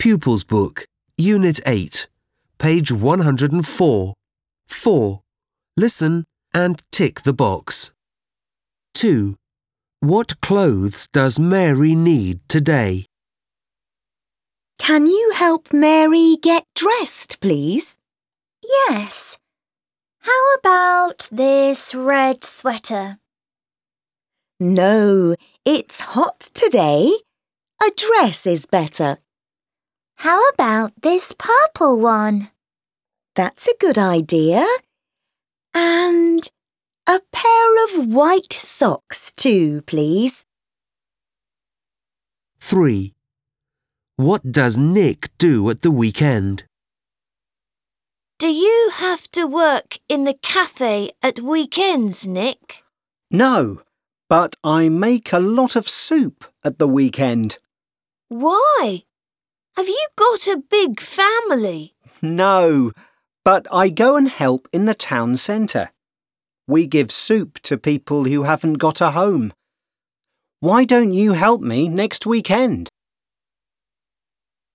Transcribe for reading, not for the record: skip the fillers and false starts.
Pupils Book, Unit 8, page 104. 4. Listen and tick the box. 2. What clothes does Mary need today? Can you help Mary get dressed, please? Yes. How about this red sweater? No, it's hot today. A dress is better. How about this purple one? That's a good idea. And a pair of white socks too, please. 3. What does Nick do at the weekend? Do you have to work in the cafe at weekends, Nick? No, but I make a lot of soup at the weekend. Why? Have you got a big family? No, but I go and help in the town centre. We give soup to people who haven't got a home. Why don't you help me next weekend?